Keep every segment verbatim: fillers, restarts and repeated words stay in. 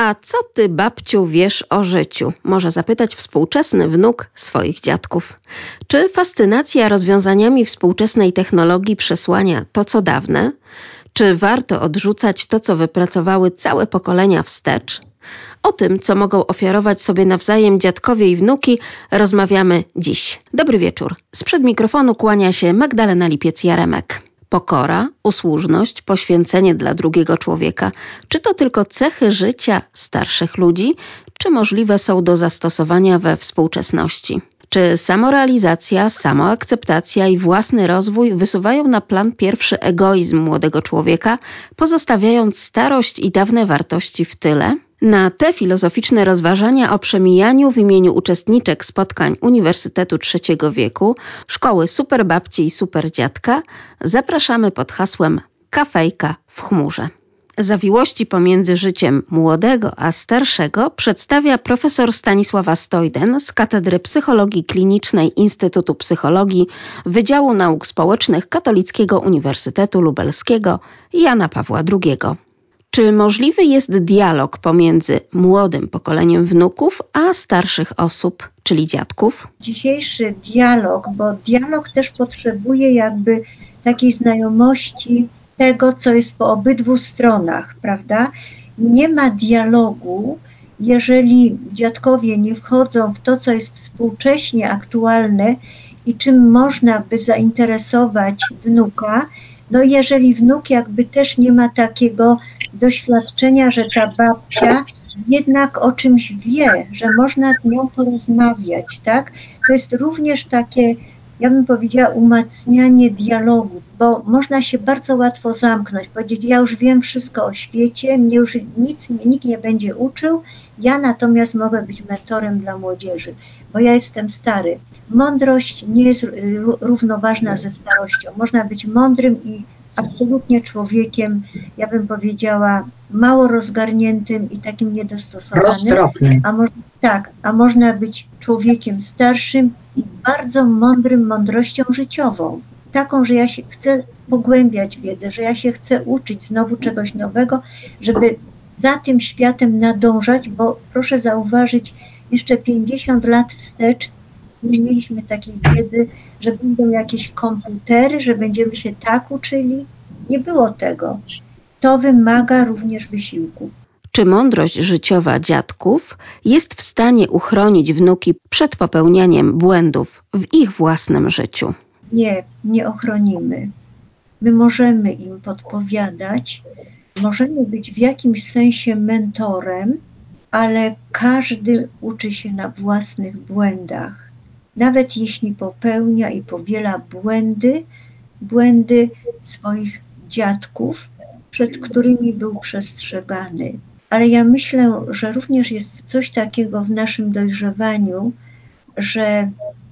A co ty, babciu, wiesz o życiu? Może zapytać współczesny wnuk swoich dziadków. Czy fascynacja rozwiązaniami współczesnej technologii przesłania to, co dawne? Czy warto odrzucać to, co wypracowały całe pokolenia wstecz? O tym, co mogą ofiarować sobie nawzajem dziadkowie i wnuki, rozmawiamy dziś. Dobry wieczór. Sprzed mikrofonu kłania się Magdalena Lipiec-Jaremek. Pokora, usłużność, poświęcenie dla drugiego człowieka. Czy to tylko cechy życia starszych ludzi, czy możliwe są do zastosowania we współczesności? Czy samorealizacja, samoakceptacja i własny rozwój wysuwają na plan pierwszy egoizm młodego człowieka, pozostawiając starość i dawne wartości w tyle? Na te filozoficzne rozważania o przemijaniu w imieniu uczestniczek spotkań Uniwersytetu Trzeciego Wieku, Szkoły Superbabci i Superdziadka zapraszamy pod hasłem Kafejka w chmurze. Zawiłości pomiędzy życiem młodego a starszego przedstawia profesor Stanisława Stojden z Katedry Psychologii Klinicznej Instytutu Psychologii Wydziału Nauk Społecznych Katolickiego Uniwersytetu Lubelskiego Jana Pawła drugiego. Czy możliwy jest dialog pomiędzy młodym pokoleniem wnuków a starszych osób, czyli dziadków? Dzisiejszy dialog, bo dialog też potrzebuje jakby takiej znajomości tego, co jest po obydwu stronach, prawda? Nie ma dialogu, jeżeli dziadkowie nie wchodzą w to, co jest współcześnie aktualne i czym można by zainteresować wnuka. No jeżeli wnuk jakby też nie ma takiego doświadczenia, że ta babcia jednak o czymś wie, że można z nią porozmawiać, tak? To jest również takie, ja bym powiedziała, umacnianie dialogu, bo można się bardzo łatwo zamknąć, powiedzieć, ja już wiem wszystko o świecie, mnie już nic, nikt nie będzie uczył, ja natomiast mogę być mentorem dla młodzieży, bo ja jestem stary. Mądrość nie jest równoważna ze starością. Można być mądrym i absolutnie człowiekiem, ja bym powiedziała, mało rozgarniętym i takim niedostosowanym. A mo- tak, a można być człowiekiem starszym i bardzo mądrym mądrością życiową. Taką, że ja się chcę pogłębiać wiedzę, że ja się chcę uczyć znowu czegoś nowego, żeby za tym światem nadążać, bo proszę zauważyć, jeszcze pięćdziesiąt lat wstecz nie mieliśmy takiej wiedzy, że będą jakieś komputery, że będziemy się tak uczyli. Nie było tego. To wymaga również wysiłku. Czy mądrość życiowa dziadków jest w stanie uchronić wnuki przed popełnianiem błędów w ich własnym życiu? Nie, nie ochronimy. My możemy im podpowiadać, możemy być w jakimś sensie mentorem, ale każdy uczy się na własnych błędach. Nawet jeśli popełnia i powiela błędy, błędy swoich dziadków, przed którymi był przestrzegany. Ale ja myślę, że również jest coś takiego w naszym dojrzewaniu, że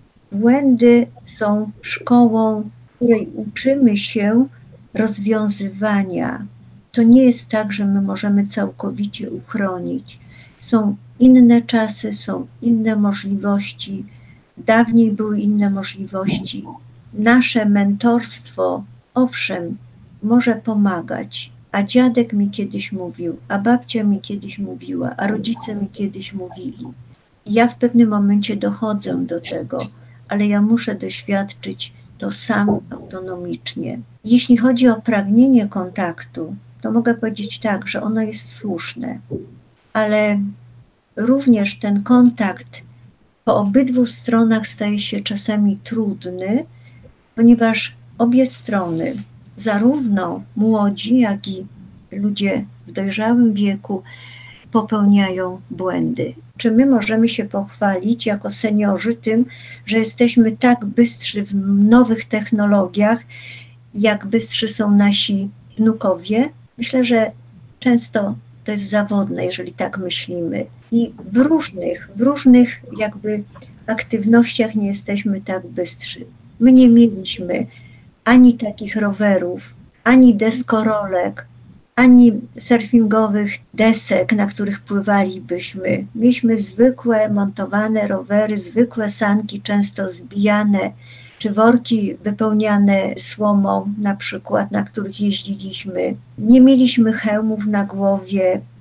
błędy są szkołą, w której uczymy się rozwiązywania. To nie jest tak, że my możemy całkowicie uchronić. Są inne czasy, są inne możliwości. Dawniej były inne możliwości. Nasze mentorstwo, owszem, może pomagać, a dziadek mi kiedyś mówił, a babcia mi kiedyś mówiła, a rodzice mi kiedyś mówili. I ja w pewnym momencie dochodzę do tego, ale ja muszę doświadczyć to sam autonomicznie. Jeśli chodzi o pragnienie kontaktu, to mogę powiedzieć tak, że ono jest słuszne, ale również ten kontakt po obydwu stronach staje się czasami trudny, ponieważ obie strony, zarówno młodzi, jak i ludzie w dojrzałym wieku, popełniają błędy. Czy my możemy się pochwalić jako seniorzy tym, że jesteśmy tak bystrzy w nowych technologiach, jak bystrzy są nasi wnukowie? Myślę, że często to jest zawodne, jeżeli tak myślimy. I w różnych, w różnych jakby aktywnościach nie jesteśmy tak bystrzy. My nie mieliśmy ani takich rowerów, ani deskorolek, ani surfingowych desek, na których pływalibyśmy. Mieliśmy zwykłe montowane rowery, zwykłe sanki, często zbijane, czy worki wypełniane słomą na przykład, na których jeździliśmy. Nie mieliśmy hełmów na głowie,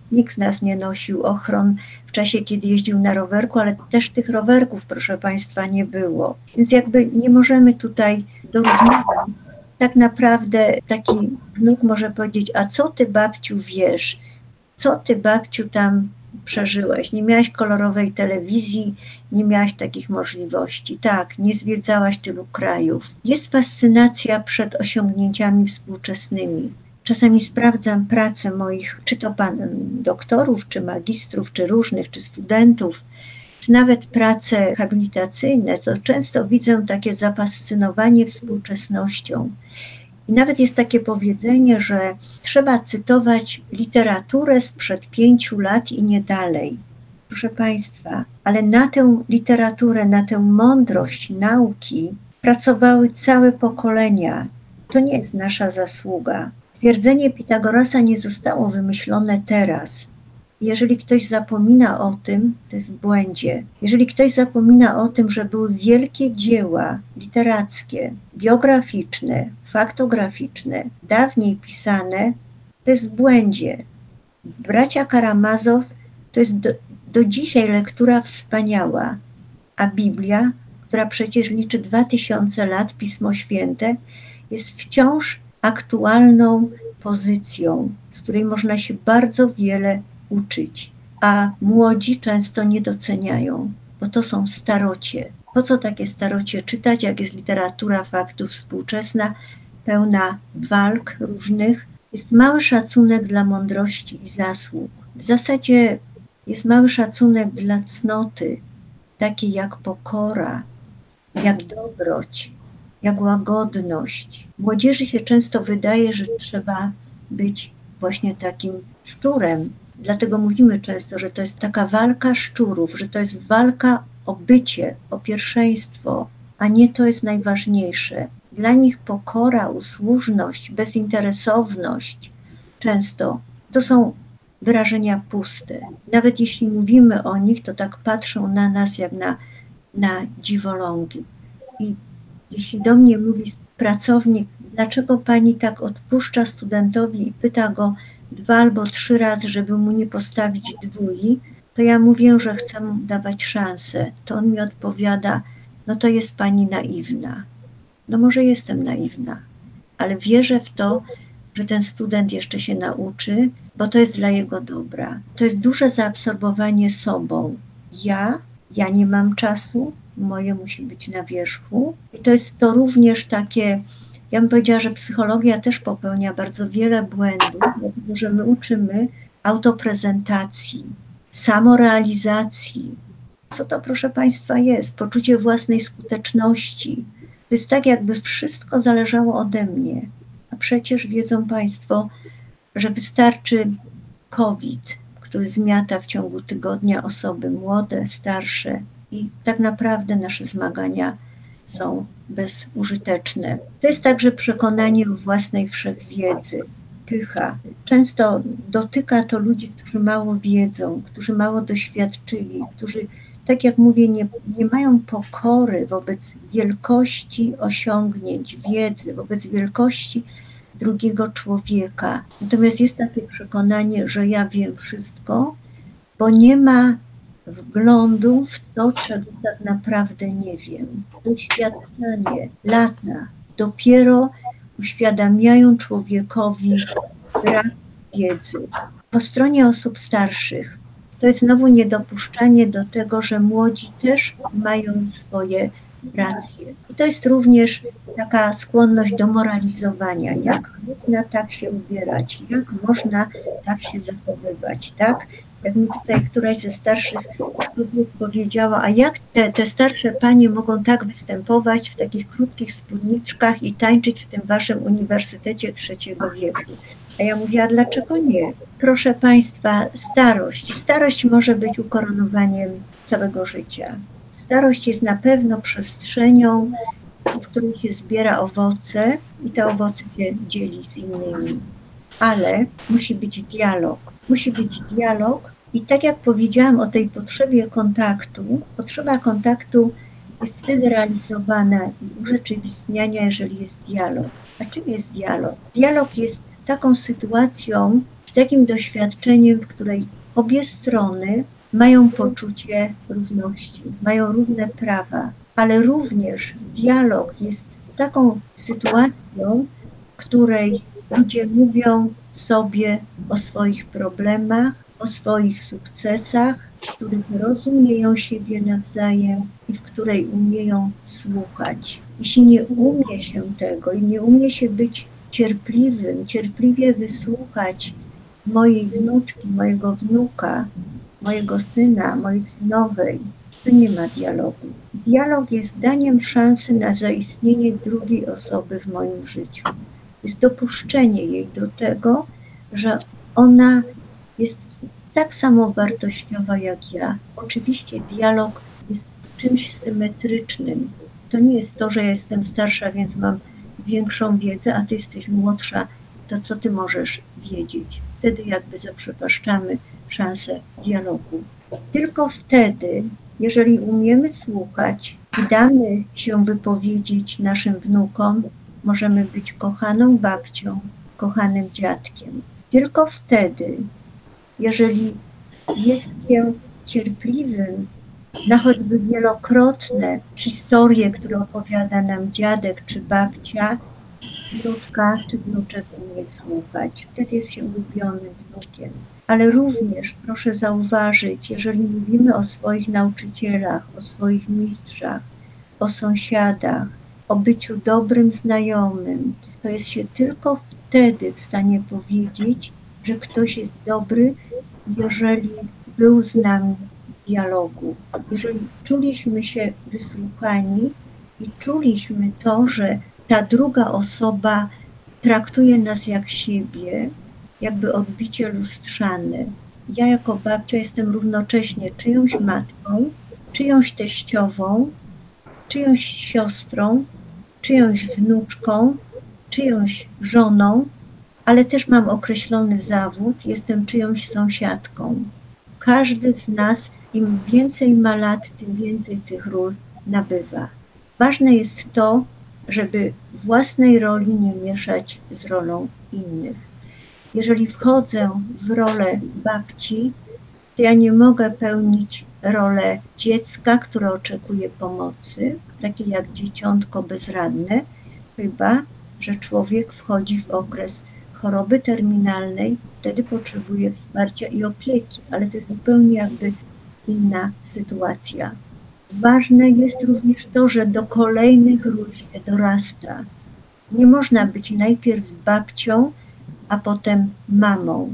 Nikt z nas nie nosił ochron w czasie, kiedy jeździł na rowerku, ale też tych rowerków, proszę Państwa, nie było. Więc jakby nie możemy tutaj dorównywać. Tak naprawdę taki wnuk może powiedzieć, a co ty, babciu, wiesz? Co ty, babciu, tam przeżyłaś? Nie miałaś kolorowej telewizji, nie miałaś takich możliwości. Tak, nie zwiedzałaś tylu krajów. Jest fascynacja przed osiągnięciami współczesnymi. Czasami sprawdzam pracę moich, czy to pan doktorów, czy magistrów, czy różnych, czy studentów, czy nawet prace habilitacyjne, to często widzę takie zafascynowanie współczesnością. I nawet jest takie powiedzenie, że trzeba cytować literaturę sprzed pięciu lat i nie dalej. Proszę Państwa, ale na tę literaturę, na tę mądrość nauki pracowały całe pokolenia. To nie jest nasza zasługa. Twierdzenie Pitagorasa nie zostało wymyślone teraz. Jeżeli ktoś zapomina o tym, to jest w błędzie. Jeżeli ktoś zapomina o tym, że były wielkie dzieła literackie, biograficzne, faktograficzne, dawniej pisane, to jest w błędzie. Bracia Karamazow to jest do, do dzisiaj lektura wspaniała, a Biblia, która przecież liczy dwa tysiące lat, Pismo Święte, jest wciąż aktualną pozycją, z której można się bardzo wiele uczyć, a młodzi często nie doceniają, bo to są starocie. Po co takie starocie czytać, jak jest literatura faktów współczesna, pełna walk różnych? Jest mały szacunek dla mądrości i zasług. W zasadzie jest mały szacunek dla cnoty, takiej jak pokora, jak dobroć, jak łagodność. Młodzieży się często wydaje, że trzeba być właśnie takim szczurem. Dlatego mówimy często, że to jest taka walka szczurów, że to jest walka o bycie, o pierwszeństwo, a nie to jest najważniejsze. Dla nich pokora, usłużność, bezinteresowność często to są wyrażenia puste. Nawet jeśli mówimy o nich, to tak patrzą na nas jak na, na dziwolągi. I jeśli do mnie mówi pracownik, dlaczego pani tak odpuszcza studentowi i pyta go dwa albo trzy razy, żeby mu nie postawić dwój, to ja mówię, że chcę mu dawać szansę. To on mi odpowiada, no to jest pani naiwna. No może jestem naiwna, ale wierzę w to, że ten student jeszcze się nauczy, bo to jest dla jego dobra. To jest duże zaabsorbowanie sobą. Ja, ja nie mam czasu, moje musi być na wierzchu. I to jest to również takie, ja bym powiedziała, że psychologia też popełnia bardzo wiele błędów, dlatego że my uczymy autoprezentacji, samorealizacji. Co to, proszę Państwa, jest? Poczucie własnej skuteczności. To jest tak, jakby wszystko zależało ode mnie. A przecież wiedzą Państwo, że wystarczy COVID, który zmiata w ciągu tygodnia osoby młode, starsze i tak naprawdę nasze zmagania są bezużyteczne. To jest także przekonanie o własnej wszechwiedzy, pycha. Często dotyka to ludzi, którzy mało wiedzą, którzy mało doświadczyli, którzy, tak jak mówię, nie, nie mają pokory wobec wielkości osiągnięć, wiedzy, wobec wielkości drugiego człowieka. Natomiast jest takie przekonanie, że ja wiem wszystko, bo nie ma wglądu w to, czego tak naprawdę nie wiem. Doświadczenie, lata dopiero uświadamiają człowiekowi brak wiedzy. Po stronie osób starszych to jest znowu niedopuszczanie do tego, że młodzi też mają swoje racje. I to jest również taka skłonność do moralizowania. Jak można tak się ubierać? Jak można tak się zachowywać? Tak? Jak mi tutaj któraś ze starszych studentów powiedziała, a jak te, te starsze panie mogą tak występować w takich krótkich spódniczkach i tańczyć w tym waszym uniwersytecie trzeciego wieku? A ja mówię, a dlaczego nie? Proszę Państwa, starość. Starość może być ukoronowaniem całego życia. Starość jest na pewno przestrzenią, w której się zbiera owoce i te owoce się dzieli z innymi. Ale musi być dialog. Musi być dialog i tak jak powiedziałam o tej potrzebie kontaktu, potrzeba kontaktu jest wtedy realizowana i urzeczywistniania, jeżeli jest dialog. A czym jest dialog? Dialog jest taką sytuacją, takim doświadczeniem, w której obie strony mają poczucie równości, mają równe prawa, ale również dialog jest taką sytuacją, w której ludzie mówią sobie o swoich problemach, o swoich sukcesach, w których rozumieją siebie nawzajem i w której umieją słuchać. Jeśli nie umie się tego i nie umie się być cierpliwym, cierpliwie wysłuchać mojej wnuczki, mojego wnuka, mojego syna, mojej synowej, to nie ma dialogu. Dialog jest daniem szansy na zaistnienie drugiej osoby w moim życiu. Jest dopuszczenie jej do tego, że ona jest tak samo wartościowa jak ja. Oczywiście dialog jest czymś symetrycznym. To nie jest to, że ja jestem starsza, więc mam większą wiedzę, a ty jesteś młodsza, to co ty możesz wiedzieć? Wtedy jakby zaprzepaszczamy szansę dialogu. Tylko wtedy, jeżeli umiemy słuchać i damy się wypowiedzieć naszym wnukom, możemy być kochaną babcią, kochanym dziadkiem. Tylko wtedy, jeżeli jest się cierpliwym na choćby wielokrotne historie, które opowiada nam dziadek czy babcia, wnuczka czy wnuczek umie słuchać. Wtedy jest się ulubionym wnukiem. Ale również proszę zauważyć, jeżeli mówimy o swoich nauczycielach, o swoich mistrzach, o sąsiadach, o byciu dobrym znajomym, to jest się tylko wtedy w stanie powiedzieć, że ktoś jest dobry, jeżeli był z nami w dialogu. Jeżeli czuliśmy się wysłuchani i czuliśmy to, że ta druga osoba traktuje nas jak siebie, jakby odbicie lustrzane. Ja jako babcia jestem równocześnie czyjąś matką, czyjąś teściową, czyjąś siostrą, czyjąś wnuczką, czyjąś żoną, ale też mam określony zawód, jestem czyjąś sąsiadką. Każdy z nas, im więcej ma lat, tym więcej tych ról nabywa. Ważne jest to, żeby własnej roli nie mieszać z rolą innych. Jeżeli wchodzę w rolę babci, to ja nie mogę pełnić rolę dziecka, które oczekuje pomocy, takie jak dzieciątko bezradne, chyba że człowiek wchodzi w okres choroby terminalnej, wtedy potrzebuje wsparcia i opieki, ale to jest zupełnie jakby inna sytuacja. Ważne jest również to, że do kolejnych ról się dorasta. Nie można być najpierw babcią, a potem mamą.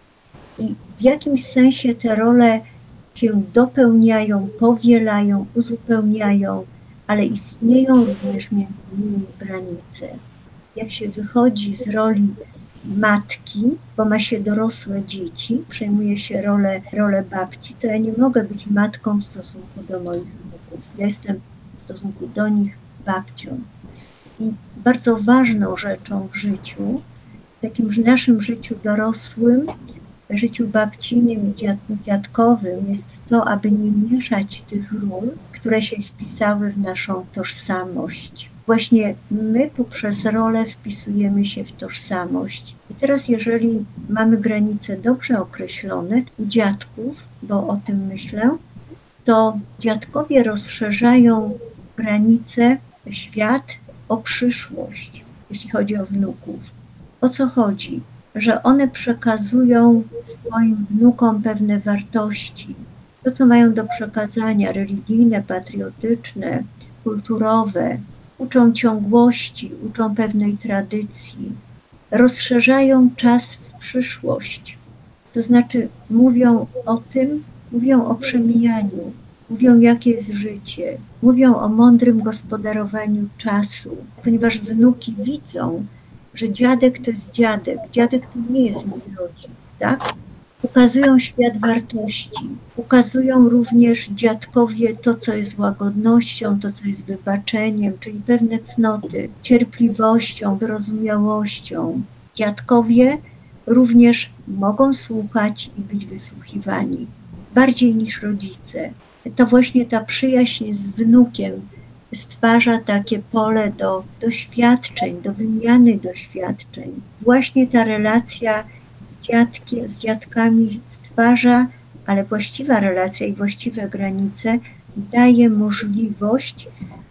I w jakimś sensie te role się dopełniają, powielają, uzupełniają, ale istnieją również między nimi granice. Jak się wychodzi z roli matki, bo ma się dorosłe dzieci, przejmuje się rolę, rolę babci, to ja nie mogę być matką w stosunku do moich wnuków. Ja jestem w stosunku do nich babcią. I bardzo ważną rzeczą w życiu, w takim naszym życiu dorosłym, życiu babcinym i dziadkowym jest to, aby nie mieszać tych ról, które się wpisały w naszą tożsamość. Właśnie my poprzez rolę wpisujemy się w tożsamość. I teraz jeżeli mamy granice dobrze określone u dziadków, bo o tym myślę, to dziadkowie rozszerzają granice, świat o przyszłość, jeśli chodzi o wnuków. O co chodzi? Że one przekazują swoim wnukom pewne wartości, to co mają do przekazania, religijne, patriotyczne, kulturowe, uczą ciągłości, uczą pewnej tradycji, rozszerzają czas w przyszłość. To znaczy mówią o tym, mówią o przemijaniu, mówią jakie jest życie, mówią o mądrym gospodarowaniu czasu, ponieważ wnuki widzą, że dziadek to jest dziadek, dziadek to nie jest mój rodzic, tak? Ukazują świat wartości, ukazują również dziadkowie to, co jest łagodnością, to, co jest wybaczeniem, czyli pewne cnoty, cierpliwością, wyrozumiałością. Dziadkowie również mogą słuchać i być wysłuchiwani, bardziej niż rodzice. To właśnie ta przyjaźń z wnukiem stwarza takie pole do doświadczeń, do wymiany doświadczeń. Właśnie ta relacja z dziadkiem, z dziadkami stwarza, ale właściwa relacja i właściwe granice daje możliwość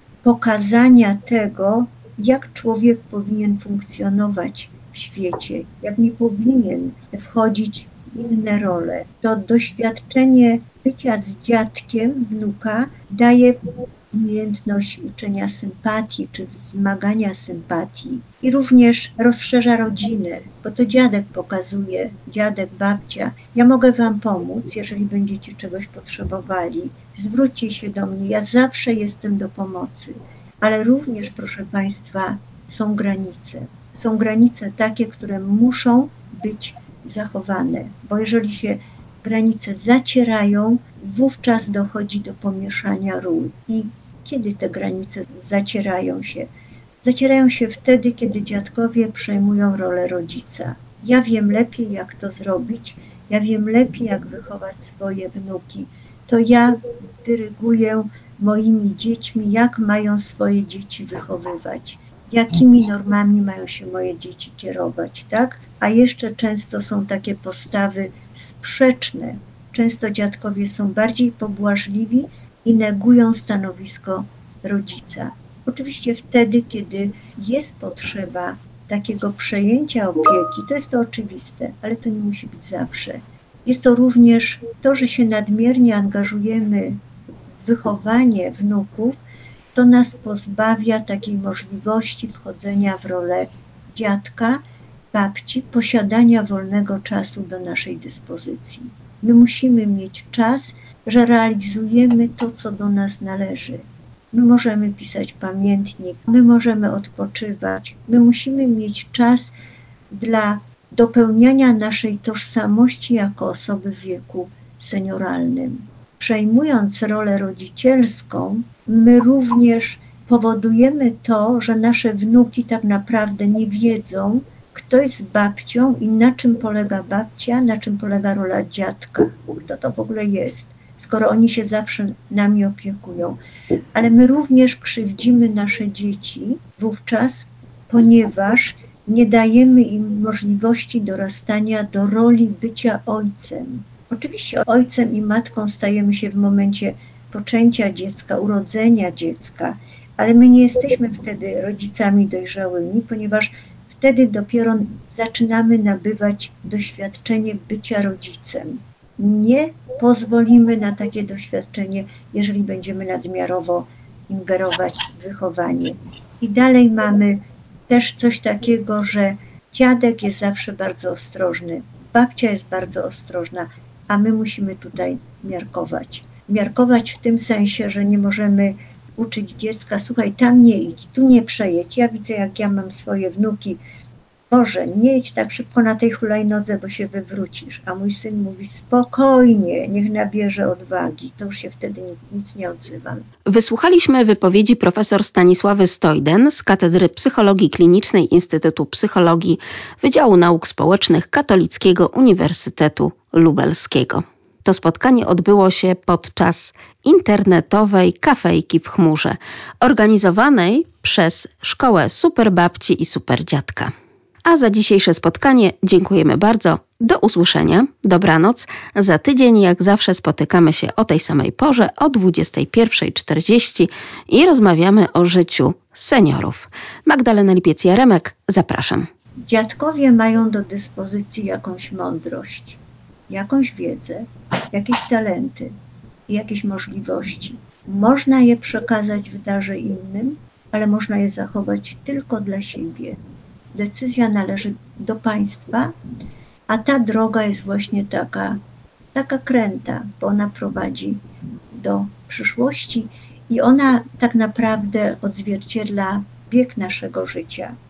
pokazania tego, jak człowiek powinien funkcjonować w świecie, jak nie powinien wchodzić w inne role. To doświadczenie bycia z dziadkiem wnuka daje umiejętność uczenia sympatii czy wzmagania sympatii i również rozszerza rodzinę, bo to dziadek pokazuje, dziadek, babcia. Ja mogę wam pomóc, jeżeli będziecie czegoś potrzebowali. Zwróćcie się do mnie, ja zawsze jestem do pomocy. Ale również, proszę Państwa, są granice. Są granice takie, które muszą być zachowane, bo jeżeli się granice zacierają, wówczas dochodzi do pomieszania ról. I kiedy te granice zacierają się? Zacierają się wtedy, kiedy dziadkowie przejmują rolę rodzica. Ja wiem lepiej, jak to zrobić, ja wiem lepiej, jak wychować swoje wnuki. To ja dyryguję moimi dziećmi, jak mają swoje dzieci wychowywać, jakimi normami mają się moje dzieci kierować, tak? A jeszcze często są takie postawy sprzeczne. Często dziadkowie są bardziej pobłażliwi i negują stanowisko rodzica. Oczywiście wtedy, kiedy jest potrzeba takiego przejęcia opieki, to jest to oczywiste, ale to nie musi być zawsze. Jest to również to, że się nadmiernie angażujemy w wychowanie wnuków, to nas pozbawia takiej możliwości wchodzenia w rolę dziadka, babci, posiadania wolnego czasu do naszej dyspozycji. My musimy mieć czas, że realizujemy to, co do nas należy. My możemy pisać pamiętnik, my możemy odpoczywać, my musimy mieć czas dla dopełniania naszej tożsamości jako osoby w wieku senioralnym. Przejmując rolę rodzicielską, my również powodujemy to, że nasze wnuki tak naprawdę nie wiedzą, kto jest babcią i na czym polega babcia, na czym polega rola dziadka, kto to w ogóle jest, skoro oni się zawsze nami opiekują. Ale my również krzywdzimy nasze dzieci wówczas, ponieważ nie dajemy im możliwości dorastania do roli bycia ojcem. Oczywiście ojcem i matką stajemy się w momencie poczęcia dziecka, urodzenia dziecka, ale my nie jesteśmy wtedy rodzicami dojrzałymi, ponieważ wtedy dopiero zaczynamy nabywać doświadczenie bycia rodzicem. Nie pozwolimy na takie doświadczenie, jeżeli będziemy nadmiarowo ingerować w wychowanie. I dalej mamy też coś takiego, że dziadek jest zawsze bardzo ostrożny, babcia jest bardzo ostrożna, a my musimy tutaj miarkować. Miarkować w tym sensie, że nie możemy uczyć dziecka, słuchaj, tam nie idź, tu nie przejedź. Ja widzę, jak ja mam swoje wnuki. Boże, nie idź tak szybko na tej hulajnodze, bo się wywrócisz. A mój syn mówi, spokojnie, niech nabierze odwagi. To już się wtedy nic nie odzywam. Wysłuchaliśmy wypowiedzi profesor Stanisławy Stojden z Katedry Psychologii Klinicznej Instytutu Psychologii Wydziału Nauk Społecznych Katolickiego Uniwersytetu Lubelskiego. To spotkanie odbyło się podczas internetowej kafejki w chmurze, organizowanej przez Szkołę Superbabci i Superdziadka. A za dzisiejsze spotkanie dziękujemy bardzo. Do usłyszenia. Dobranoc. Za tydzień jak zawsze spotykamy się o tej samej porze o dwudziestej pierwszej czterdzieści i rozmawiamy o życiu seniorów. Magdalena Lipiec-Jaremek, zapraszam. Dziadkowie mają do dyspozycji jakąś mądrość, jakąś wiedzę, jakieś talenty i jakieś możliwości. Można je przekazać w darze innym, ale można je zachować tylko dla siebie. Decyzja należy do państwa, a ta droga jest właśnie taka, taka kręta, bo ona prowadzi do przyszłości i ona tak naprawdę odzwierciedla bieg naszego życia.